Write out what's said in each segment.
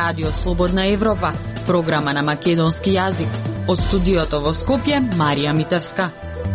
Радио Слободна Европа, програма на македонски јазик. Од студиото во Скопје, Марија Митевска.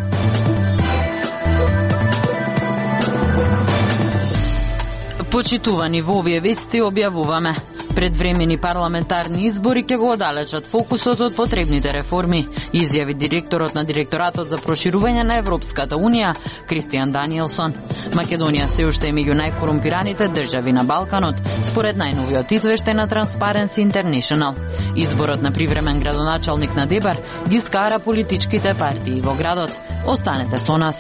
Почитувани, во овие вести објавуваме: предвремени парламентарни избори ќе го оддалечат фокусот од потребните реформи, изјави директорот на Директоратот за проширување на Европската Унија, Кристијан Даниелсон. Македонија се уште е меѓу најкорумпираните држави на Балканот, според најновиот извештај на Transparency International. Изборот на привремен градоначалник на Дебар ги скара политичките партии во градот. Останете со нас.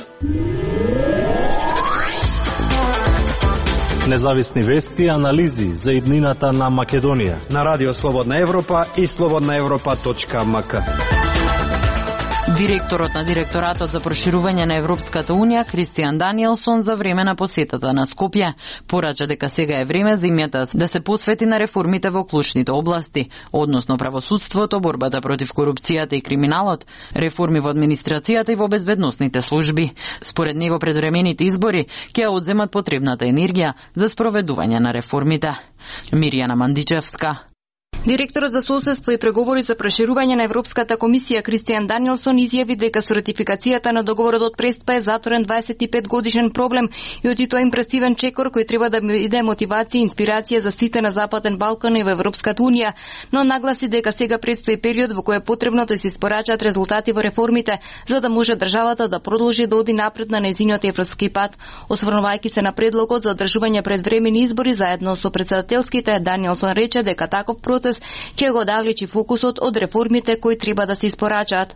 Независни вести и анализи за иднината на Македонија на Радио Слободна Европа и slobodnaevropa.mk. Директорот на Директоратот за проширување на Европската Унија, Кристијан Даниелсон, за време на посетата на Скопје порача дека сега е време земјата да се посвети на реформите во клучните области, односно правосудството, борбата против корупцијата и криминалот, реформи во администрацијата и во безбедносните служби. Според него, предвремените избори ќе одземат потребната енергија за спроведување на реформите. Мирјана Мандичевска. Директорот за соседство и преговори за проширување на Европската комисија Кристијан Даниелсон изјави дека со ратификацијата на договорот од Преспа е затворен 25 годишен проблем и оти тој импресивен чекор кој треба да биде мотивација и инспирација за сите на Западен Балкан и во Европската Унија, но нагласи дека сега предстои период во кој е потребно да се испорачаат резултати во реформите за да може државата да продолжи да оди напред на нејзиниот европски пат. Осврнувајќи се на предлогот за одржување предвремени избори заедно со претседателските, Даниелсон рече дека таков процес ќе го давлечи фокусот од реформите кои треба да се испорачаат.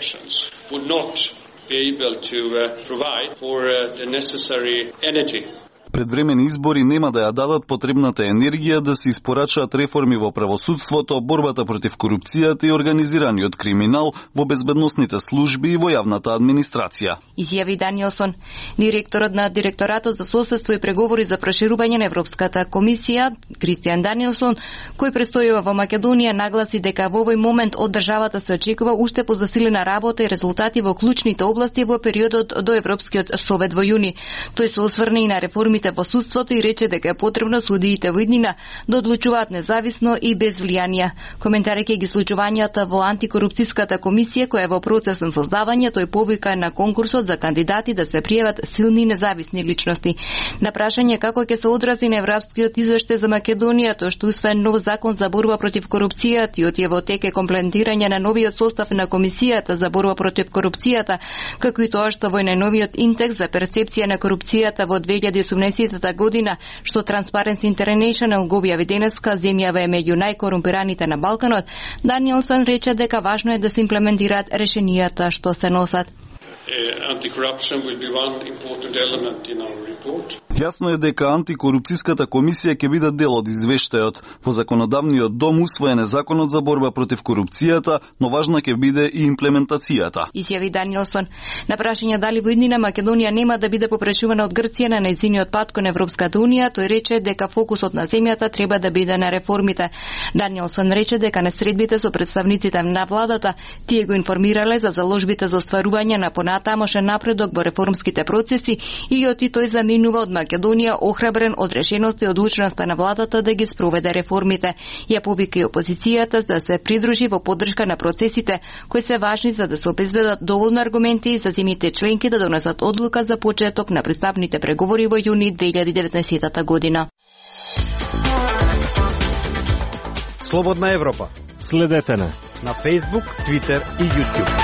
Предвремени избори нема да ја дадат потребната енергија да се испорачаат реформи во правосудството, борбата против корупцијата и организираниот криминал во безбедносните служби и во јавната администрација. Изјави Даниелсон. Директорот на Директоратот за соседство и преговори за проширување на Европската комисија, Кристијан Даниелсон, кој престојува во Македонија, нагласи дека во овој момент од државата се очекува уште позасилена работа и резултати во клучните области во периодот до Европскиот совет во јуни. Тој се осврна и на реформите во судството и рече дека е потребно судиите во иднина да одлучуваат независно и без влијанија. Коментарејќи ги случувањата во антикорупцијската комисија која е во процес на создавање, тој повика на конкурсот за кандидати да се пријават силни независни личности. На прашање како ќе се одрази на европскиот извештај за Македонија, тоа што усвоен нов закон за борба против корупцијата и оти во тек е комплементирање на новиот состав на комисијата за борба против корупцијата, како и тоа што во најновиот индекс за перцепција на корупцијата во 2018 година, што Transparency International го објави денеска, земјава е меѓу најкорумпираните на Балканот, Даниелсон рече дека важно е да се имплементираат решенијата што се носат. Јасно е дека антикорупцијската комисија ќе биде дел од извештајот. Во законодавниот дом усвоен е законот за борба против корупцијата, но важна ќе биде и имплементацијата. Изјави Даниелсон. На прашање дали во иднина Македонија нема да биде попречувана од Грција на нејзиниот пат кон Европската Унија, тој рече дека фокусот на земјата треба да биде на реформите. Даниелсон рече дека на средбите со представниците на владата тие го информирале за заложбите за остварување на понатамошен напредок во реформските процеси и оти тој заминува од Македонија охрабрен од решеноста и одлучноста на владата да ги спроведе реформите. Ја повика и опозицијата да се придружи во поддршка на процесите кои се важни за да се обезбедат доволно аргументи за земјите членки да донесат одлука за почеток на пристапните преговори во јуни 2019 година. Слободна Европа. Следете на Facebook, Twitter и YouTube.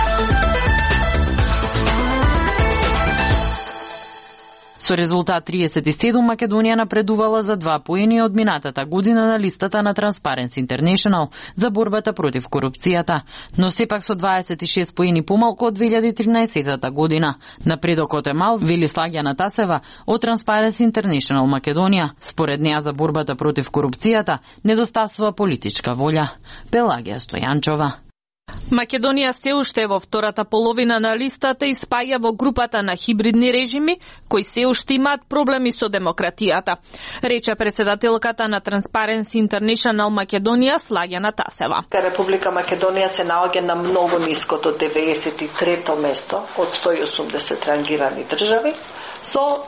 Со резултат 37, Македонија напредувала за 2 поени од минатата година на листата на Transparency International за борбата против корупцијата, но сепак со 26 поени помалку од 2013 година. Напредокот е мал, вели Слагјана Тасева од Transparency International Македонија. Според неа за борбата против корупцијата недостасува политичка волја. Пелагија Стојанчова. Македонија се уште е во втората половина на листата и спаја во групата на хибридни режими кои се уште имаат проблеми со демократијата, рече председателката на Transparency International Македонија Слагјана Тасева. Република Македонија се наоѓа на многу ниското 93-то место од 180 рангирани држави, со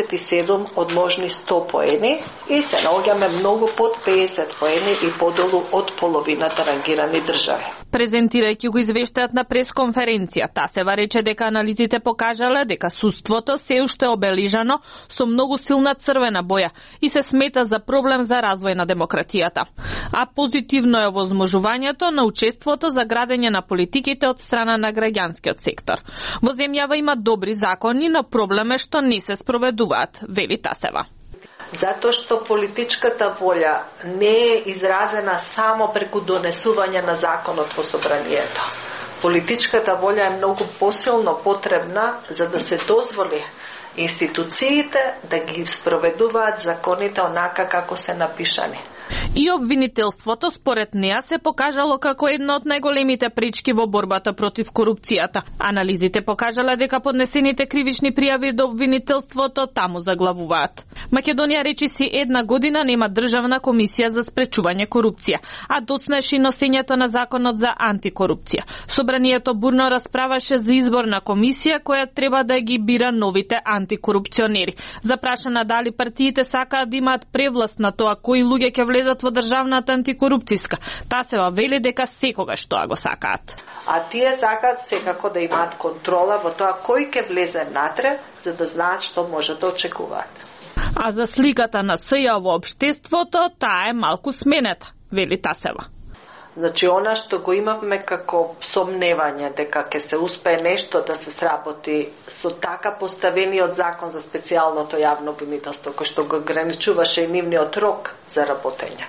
37 од можни 100 поени и се наоѓаме многу под 50 поени и подолу од половината рангирани држави. Презентирајќи го извештајот на пресконференција, Тасева рече дека анализите покажале дека суството се уште обележано со многу силна црвена боја и се смета за проблем за развој на демократијата. А позитивно е возможувањето на учеството за градење на политиките од страна на граѓанскиот сектор. Во земјава има добри закони, но проблем е што не се спроведуваат, вели Тасева. Затоа што политичката волја не е изразена само преку донесување на законот во собранието. Политичката волја е многу посилно потребна за да се дозволи институциите да ги спроведуваат законите онака како се напишани. И обвинителството според неа се покажало како една од најголемите пречки во борбата против корупцијата. Анализите покажале дека поднесените кривични пријави до обвинителството таму заглавуваат. Македонија речиси една година нема државна комисија за спречување корупција, а доцнеш и носењето на законот за антикорупција. Собранието бурно расправаше за избор на комисија која треба да ги бира новите антикорупционери. Запрашана дали партиите сакаат да имаат превласт на тоа кои луѓе ќе влезат во државната антикорупцијска. Тасева вели дека секогаш тоа го сакаат. А тие сакаат секако да имаат контрола во тоа кој ќе влезе натре, за да знаат што може да очекуваат. А за сликата на СЈ во општеството, таа е малку сменета, вели Тасева. Значи, она што го имавме како сомневање дека ќе се успее нешто да се сработи со така поставениот закон за специјалното јавно обвинителство, кој што го ограничуваше и нивниот рок за работење.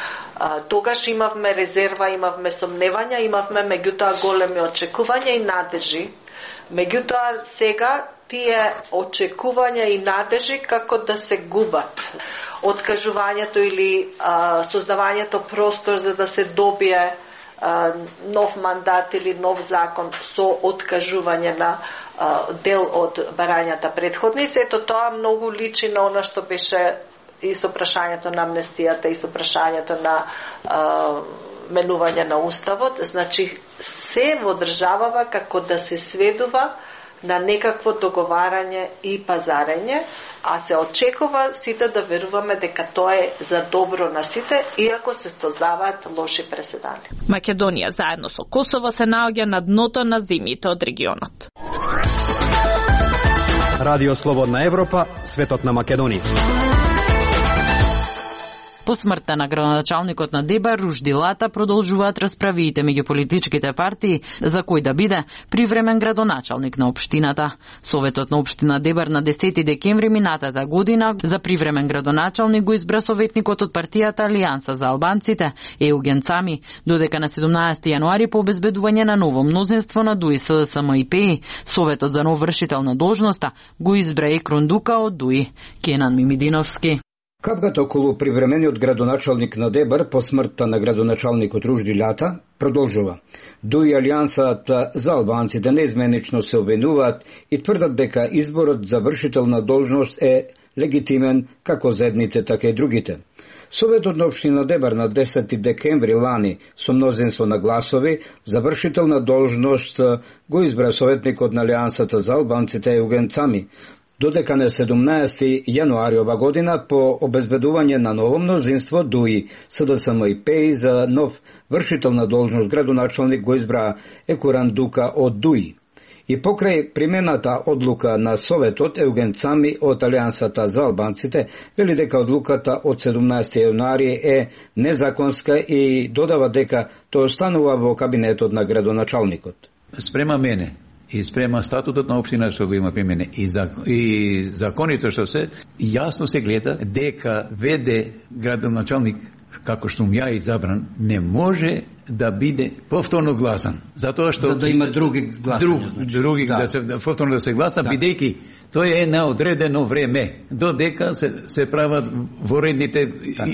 Тогаш имавме резерва, имавме сомневања, имавме меѓутоа големи очекувања и надежи. Меѓутоа сега тие очекувања и надежи како да се губат. Откажувањето или создавањето простор за да се добие нов мандат или нов закон со откажување на дел од барањата претходни. Сето тоа многу личи на она што беше и со прашањето на амнестијата и со прашањето на менување на уставот. Значи се во државава како да се сведува на некакво договарање и пазарење, а се очекува сите да веруваме дека тоа е за добро на сите, иако се создаваат лоши преседани. Македонија заедно со Косово се наоѓа на дното на земјите од регионот. Радио Слободна Европа, светот на Македонија. По смртта на градоначалникот на ДЕБАР Ружди Лата продолжуваат расправиите меѓу политичките партии за кој да биде привремен градоначалник на општината. Советот на општина ДЕБАР на 10 декември минатата година за привремен градоначалник го избра советникот од партијата Алијанса за албанците Еуген Цами, додека на 17 јануари по обезбедување на ново мнозинство на ДУИ СДСМ и ПЕ, Советот за нов вршител на должноста го избра Екрон Дука од ДУИ. Кенан Мимидиновски. Капката околу привремениот градоначалник на ДЕБАР по смртта на градоначалникот Ружди Лата продолжува. ДУИ и Алијансата за албанците неизменично се обвинуваат и тврдат дека изборот за вршител на должност е легитимен како за едните, така и другите. Советот на општина ДЕБАР на 10 декември лани со мнозинство на гласови за вршител на должност го избра советникот на Алијансата за албанците Еуген Цами, додека на 17 јануари ова година по обезбедување на ново мнозинство ДУИ СДСМ и ПЕ за нов вршител на должност градоначалник го избра Екоран Дука од ДУИ. И покрај примената одлука на Советот, Еуген Цами од Алијансата за албанците вели дека одлуката од 17 јануари е незаконска и додава дека тоа останува во кабинетот на градоначалникот. Спрема мене и спрема статутот на општина што го има при мене и законите што се јасно се гледа дека веде градоначалник како што ја избран не може да биде повторно гласан, затоа што за да има други гласања, други да се повторно да се гласа, бидејќи тоа е на одредено време додека се прават воредните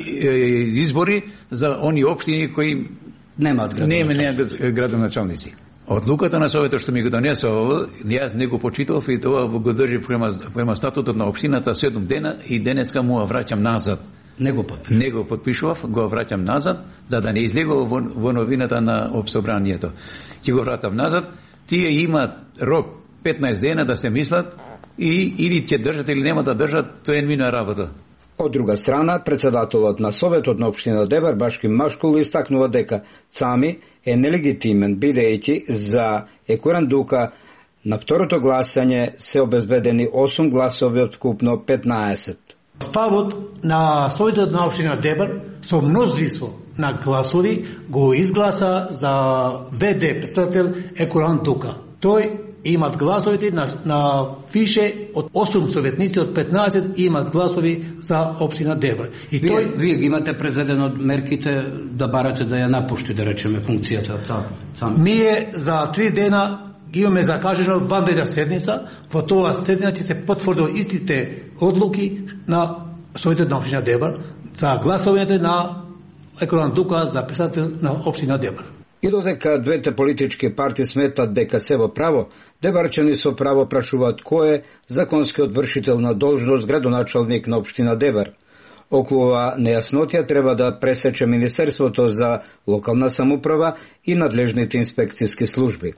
избори за они општини кои немаат градоначалници. Одлуката на Советот што ми го донесува, јас не го почитав и тоа го држи према статутот на општината 7 дена и денеска му враќам назад. Не го подпишував, го враќам назад, за да не излегува во новината на обсобранието. Ќе го вратам назад, тие имаат рок 15 дена да се мислат и или ќе држат или нема да држат, тоа е нивна работа. Од друга страна, председателот на Советот на општина Дебар Башки Машкул истакнува дека Цами е нелегитимен бидејќи за Екуран Дука на второто гласање се обезбедени 8 гласови од вкупно 15. Ставот на Советот на општина Дебар со множество на гласови го изгласа за ВД представител Екуран Дука. Тој имат гласовите на више од 8 советници од 15 имат гласови за општина Дебар. И вие ги имате презеден од мерките да барате да ја напушти, да речеме, функцијата Цами. Ние за 3 дена имаме закажено ванредна седница, во тоа седница ќе се потврдат истите одлуки на Советот на општина Дебар за гласовите на Екуран Дука за представител на општина Дебар. И додека двете политички партии сметат дека се во право, дебарчани со право прашуваат кој е законскиот вршител на должност градоначалник на општина Дебар. Околу ова нејаснотија треба да пресече Министерството за локална самоуправа и надлежните инспекцијски служби.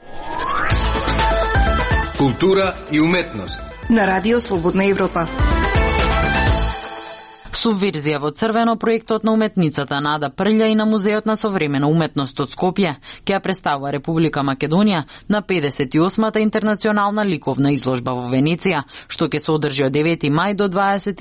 Култура и уметност на Радио Слободна Европа. Субверзија во црвено, проектот на уметницата Нада Прља и на Музеот на современа уметност од Скопје ќе ја представува Република Македонија на 58-та интернационална ликовна изложба во Венеција, што ќе се одржи од 9 мај до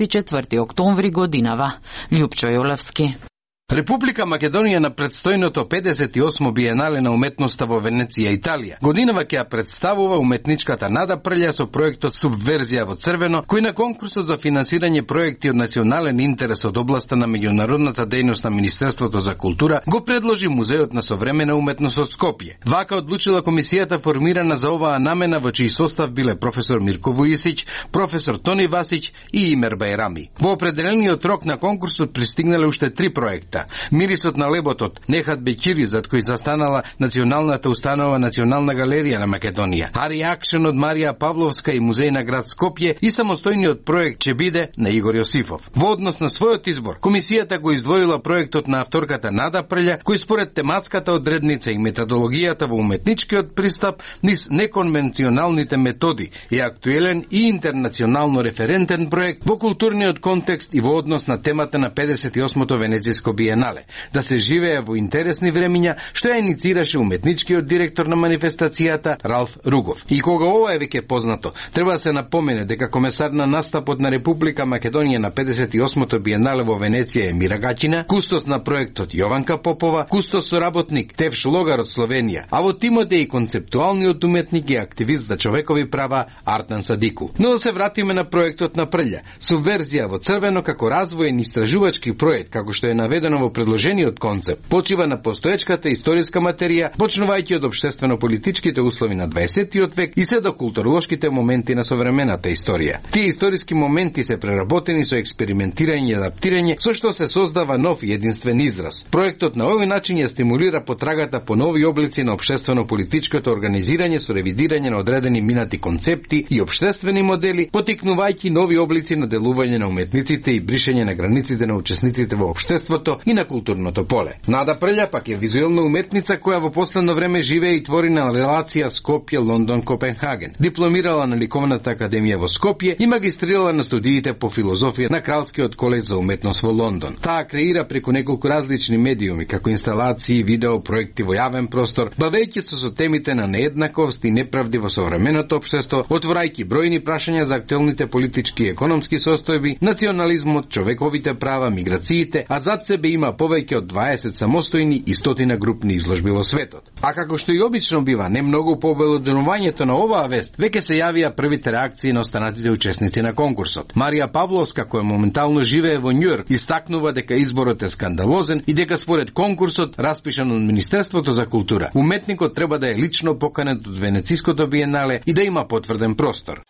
24 октомври годинава. Лјупчо Јолевски. Република Македонија на предстојното 58 биенале на уметноста во Венеција, Италија. Годинава ќе ја представува уметничката Нада Прља со проектот Субверзија во црвено, кој на конкурсот за финансирање проекти од национален интерес од областа на меѓународната дејност на Министерството за култура го предложи Музеот на современа уметност од Скопје. Вака одлучила комисијата формирана за оваа намена, во чиј состав биле професор Мирко Вујисич, професор Тони Васич и Имер Бајрами. Во определениот рок на конкурсот пристигнале уште 3 проекта. Мирисот на леботот, Нехат Бекири, зад кој застанала Националната установа Национална галерија на Македонија, Ари Акшен од Марија Павловска и Музеј на град Скопје и самостојниот проект ќе биде на Игор Јосифов. Во однос на својот избор, комисијата го издвоила проектот на авторката Нада Прља, кој според тематската одредница и методологијата во уметничкиот пристап низ неконвенционалните методи е актуелен и интернационално референтен проект во културниот контекст и во однос на темата на 58-то Венецијско биенале, да се живее во интересни времиња, што ја иницираше уметничкиот директор на манифестацијата Ралф Ругов. И кога ова е веќе познато, треба да се напомене дека комесар на настапот на Република Македонија на 58-то биенале во Венеција е Мира Гачина, кустос на проектот Јованка Попова, кустос соработник Тевш Логар од Словенија, а во тимот е и концептуалниот уметник и активист за човекови права Артан Садику. Но да се вратиме на проектот на Прља. Субверзија во црвено како развоен истражувачки проект, како што е наведено во предложениот концепт, почива на постоечката историска материја, почнувајќи од општествено-политичките услови на 20-тиот век и се до културолошките моменти на современата историја. Тие историски моменти се преработени со експериментирање и адаптирање, со што се создава нов и единствен израз. Проектот на овој начин ја стимулира потрагата по нови облици на општествено-политичкото организирање со ревидирање на одредени минати концепти и општествени модели, потикнувајќи нови облици на делување на уметниците и бришење на границите на учесниците во општеството и на културното поле. Нада Прља пак е визуелна уметница која во последно време живее и твори на релација Скопје, Лондон, Копенхаген. Дипломирала на Ликовната академија во Скопје и магистрирала на студиите по филозофија на Кралскиот колеж за уметност во Лондон. Таа креира преку неколку различни медиуми, како инсталации, видео, проекти во јавен простор, бавејќи се со темите на нееднаквост и неправди во современото општество, отворајќи бројни прашања за актуелните политички и економски состојби, национализмот, човековите права, миграциите, а зад себе има повеќе од 20 самостојни и 100 групни изложби во светот. А како што и обично бива, не многу по обелоденувањето на оваа вест, веќе се јавија првите реакции на останатите учесници на конкурсот. Марија Павловска, која моментално живее во Њујорк, истакнува дека изборот е скандалозен и дека според конкурсот, распишан од Министерството за култура, уметникот треба да е лично поканет од Венециското биенале и да има потврден простор.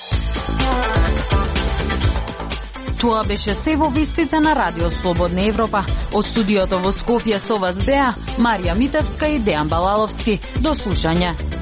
Тоа беше се во вестите на Радио Слободна Европа. Од студиото во Скопје со вас беа Марија Митевска и Дејан Балаловски. До слушање.